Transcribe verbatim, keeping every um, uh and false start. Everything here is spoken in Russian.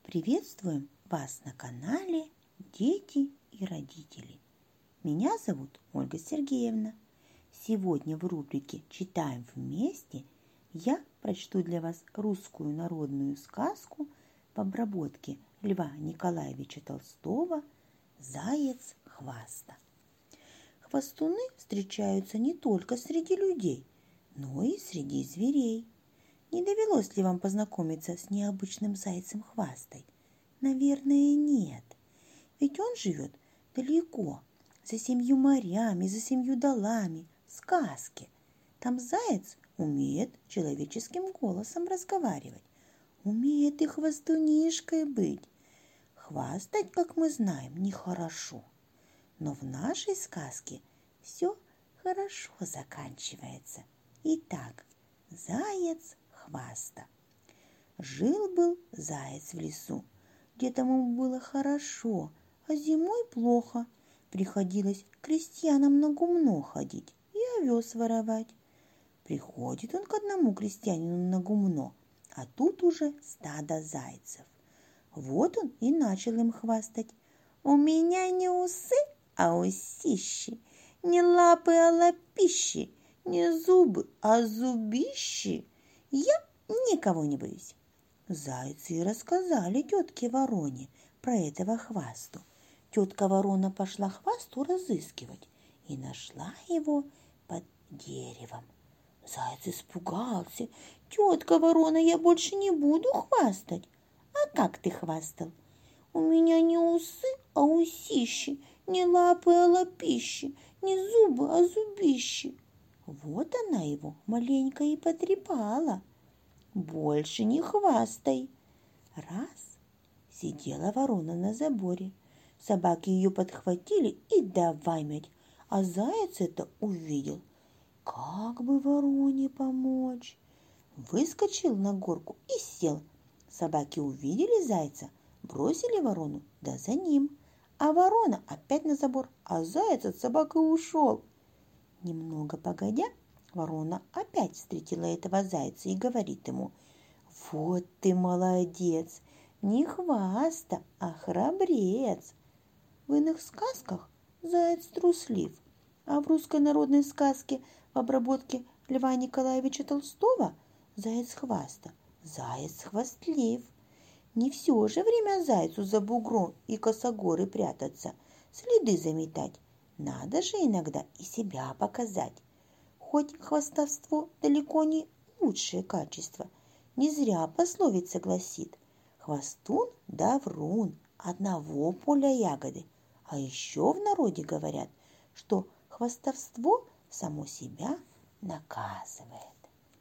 Приветствуем вас на канале «Дети и родители». Меня зовут Ольга Сергеевна. Сегодня в рубрике «Читаем вместе» я прочту для вас русскую народную сказку в обработке Льва Николаевича Толстого «Заяц Хваста». Хвастуны встречаются не только среди людей, но и среди зверей. Не довелось ли вам познакомиться с необычным зайцем Хвастой? Наверное, нет. Ведь он живет далеко, за семью морями, за семью долами, в сказке. Там заяц умеет человеческим голосом разговаривать, умеет и хвастунишкой быть. Хвастать, как мы знаем, нехорошо. Но в нашей сказке все хорошо заканчивается. Итак, заяц Хваста. Жил-был заяц в лесу, где тому было хорошо, а зимой плохо. Приходилось крестьянам на гумно ходить и овес воровать. Приходит он к одному крестьянину на гумно, а тут уже стадо зайцев. Вот он и начал им хвастать. «У меня не усы, а усищи, не лапы, а лапищи, не зубы, а зубищи. Я никого не боюсь». Зайцы и рассказали тетке Вороне про этого Хвасту. Тетка Ворона пошла Хвасту разыскивать и нашла его под деревом. Заяц испугался. «Тетка Ворона, я больше не буду хвастать». «А как ты хвастал?» «У меня не усы, а усищи, не лапы, а лапищи, не зубы, а зубищи». Вот она его маленько и потрепала. «Больше не хвастай». Раз сидела ворона на заборе. Собаки ее подхватили и давай мять. А заяц это увидел. Как бы вороне помочь? Выскочил на горку и сел. Собаки увидели зайца, бросили ворону, да за ним. А ворона опять на забор, а заяц от собак и ушел. Немного погодя, ворона опять встретила этого зайца и говорит ему: «Вот ты молодец, не хваста, а храбрец». В иных сказках заяц труслив, а в русской народной сказке в обработке Льва Николаевича Толстого заяц Хваста, заяц хвастлив. Не все же время зайцу за бугром и косогоры прятаться, следы заметать. Надо же иногда и себя показать. Хоть хвастовство далеко не лучшее качество, не зря пословица гласит: хвастун да врун, одного поля ягоды. А еще в народе говорят, что хвастовство само себя наказывает.